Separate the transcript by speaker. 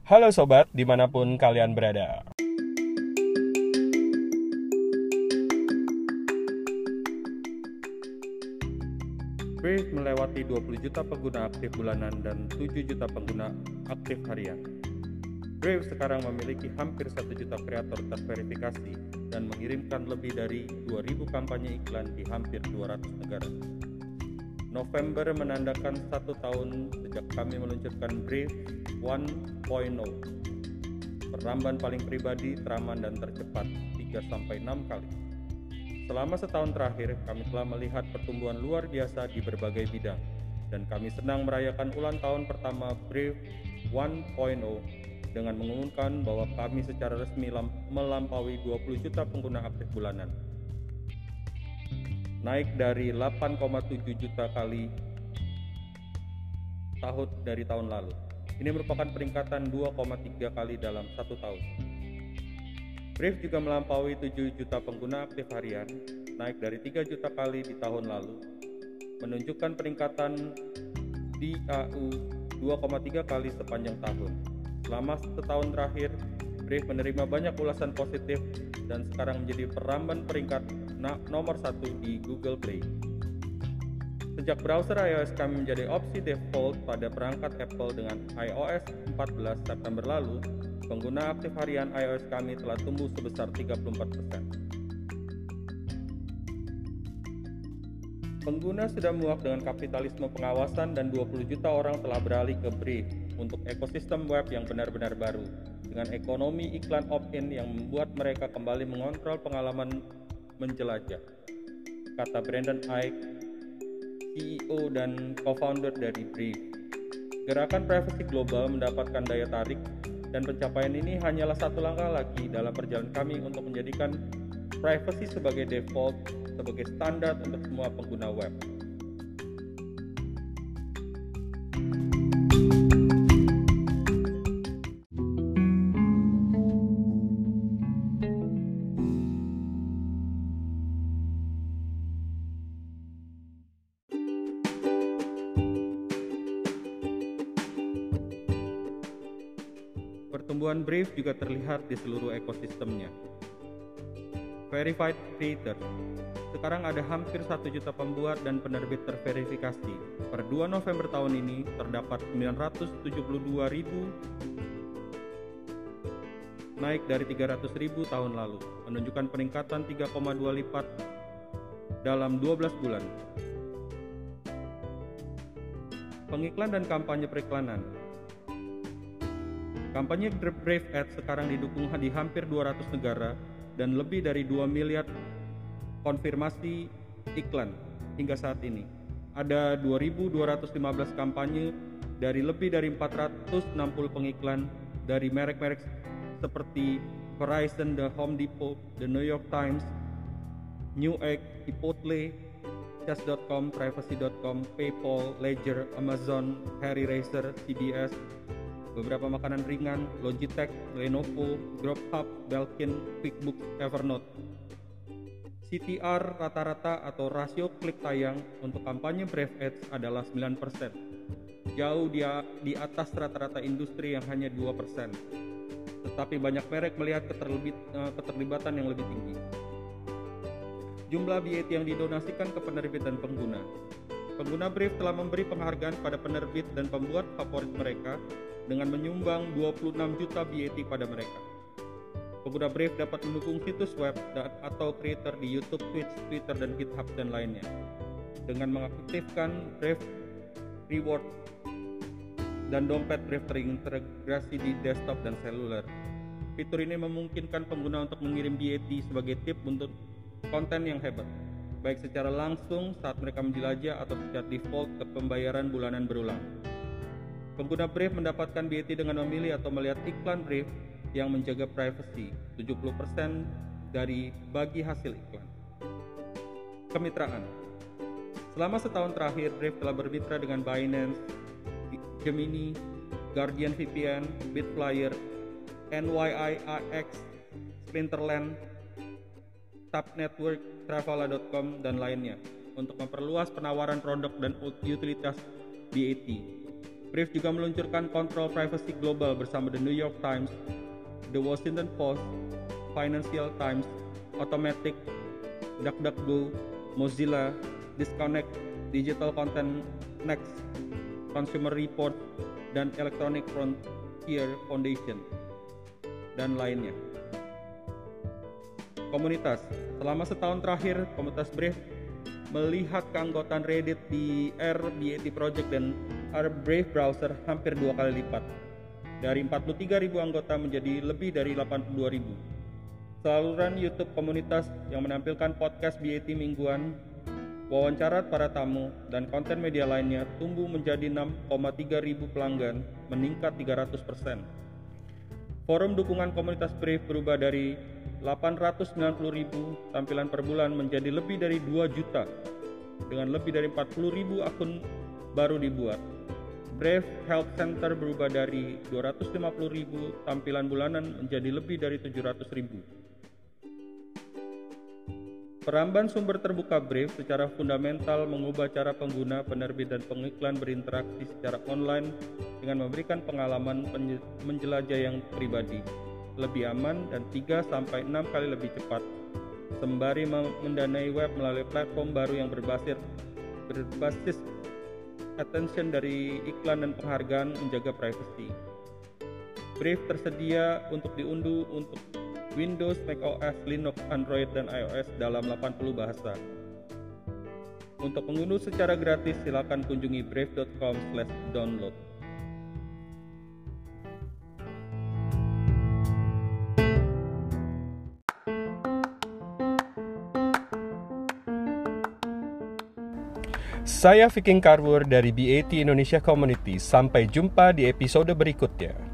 Speaker 1: Halo sobat, dimanapun kalian berada. Brave melewati 20 juta pengguna aktif bulanan dan 7 juta pengguna aktif harian. Brave sekarang memiliki hampir 1 juta kreator terverifikasi dan mengirimkan lebih dari 2.000 kampanye iklan di hampir 200 negara. November menandakan 1 tahun sejak kami meluncurkan Brave 1.0, peramban paling pribadi, teraman, dan tercepat 3-6 kali. Selama setahun terakhir, kami telah melihat pertumbuhan luar biasa di berbagai bidang, dan kami senang merayakan ulang tahun pertama Brave 1.0 dengan mengumumkan bahwa kami secara resmi melampaui 20 juta pengguna aktif bulanan, naik dari 8,7 juta kali dari tahun lalu. Ini merupakan peningkatan 2,3 kali dalam 1 tahun. Brave juga melampaui 7 juta pengguna aktif harian, naik dari 3 juta kali di tahun lalu, menunjukkan peningkatan DAU 2,3 kali sepanjang tahun. Selama setahun terakhir, Brave menerima banyak ulasan positif dan sekarang menjadi peramban peringkat nomor 1 di Google Play. Sejak browser iOS kami menjadi opsi default pada perangkat Apple dengan iOS 14 September lalu, pengguna aktif harian iOS kami telah tumbuh sebesar 34%. Pengguna sudah muak dengan kapitalisme pengawasan dan 20 juta orang telah beralih ke Brave untuk ekosistem web yang benar-benar baru, dengan ekonomi iklan opt-in yang membuat mereka kembali mengontrol pengalaman menjelajah, kata Brandon Ike, CEO dan co-founder dari Brave. Gerakan privasi global mendapatkan daya tarik, dan pencapaian ini hanyalah satu langkah lagi dalam perjalanan kami untuk menjadikan privacy sebagai default, sebagai standar untuk semua pengguna web. Pertumbuhan Brave juga terlihat di seluruh ekosistemnya. Verified Creator. Sekarang ada hampir 1 juta pembuat dan penerbit terverifikasi. Per 2 November tahun ini terdapat 972.000, naik dari 300.000 tahun lalu, menunjukkan peningkatan 3,2 lipat dalam 12 bulan. Pengiklan dan kampanye periklanan. Kampanye Brave Ads sekarang didukung di hampir 200 negara dan lebih dari 2 miliar konfirmasi iklan hingga saat ini. Ada 2.215 kampanye dari lebih dari 460 pengiklan dari merek-merek seperti Verizon, The Home Depot, The New York Times, Newegg, Chipotle, Chess.com, Privacy.com, PayPal, Ledger, Amazon, Harry Racer, CBS, beberapa makanan ringan, Logitech, Lenovo, Grubhub, Belkin, QuickBooks, Evernote. CTR rata-rata atau rasio klik tayang untuk kampanye Brave Ads adalah 9%, jauh di atas rata-rata industri yang hanya 2%. Tetapi banyak merek melihat keterlibatan yang lebih tinggi. Jumlah BAT yang didonasikan ke penerbit dan pengguna. Pengguna Brave telah memberi penghargaan pada penerbit dan pembuat favorit mereka dengan menyumbang 26 juta BAT pada mereka. Pengguna Brave dapat mendukung situs web atau creator di YouTube, Twitch, Twitter, dan GitHub dan lainnya. Dengan mengaktifkan Brave Reward dan dompet Brave terintegrasi di desktop dan seluler. Fitur ini memungkinkan pengguna untuk mengirim BAT sebagai tip untuk konten yang hebat, baik secara langsung saat mereka menjelajah atau secara default ke pembayaran bulanan berulang. Pengguna Brave mendapatkan BAT dengan memilih atau melihat iklan Brave yang menjaga privacy, 70% dari bagi hasil iklan. Kemitraan. Selama setahun terakhir, Brave telah bermitra dengan Binance, Gemini, Guardian VPN, Bitflyer, NYIAX, Splinterland, Tab Network, Travala.com, dan lainnya untuk memperluas penawaran produk dan utilitas BAT. Brave juga meluncurkan kontrol privasi global bersama The New York Times, The Washington Post, Financial Times, Automatic, DuckDuckGo, Mozilla, Disconnect, Digital Content Next, Consumer Report, dan Electronic Frontier Foundation, dan lainnya. Komunitas. Selama setahun terakhir, komunitas Brave melihat keanggotaan Reddit di r/BAT Project dan r/Brave Browser hampir 2 kali lipat. Dari 43.000 anggota menjadi lebih dari 82.000. Saluran YouTube komunitas yang menampilkan podcast BAT mingguan, wawancara para tamu, dan konten media lainnya tumbuh menjadi 6,3 ribu pelanggan, meningkat 300%. Forum dukungan komunitas Brave berubah dari 890.000 tampilan per bulan menjadi lebih dari 2 juta, dengan lebih dari 40.000 akun baru dibuat. Brave Health Center berubah dari 250.000 tampilan bulanan menjadi lebih dari 700.000. Peramban sumber terbuka Brave secara fundamental mengubah cara pengguna, penerbit, dan pengiklan berinteraksi secara online dengan memberikan pengalaman menjelajah yang pribadi, lebih aman, dan 3-6 kali lebih cepat, sembari mendanai web melalui platform baru yang berbasis attention dari iklan dan penghargaan menjaga privasi. Brave tersedia untuk diunduh untuk Windows, macOS, Linux, Android, dan iOS dalam 80 bahasa. Untuk mengunduh secara gratis, silakan kunjungi brave.com/download.
Speaker 2: Saya Viking Carver dari BAT Indonesia Community. Sampai jumpa di episode berikutnya.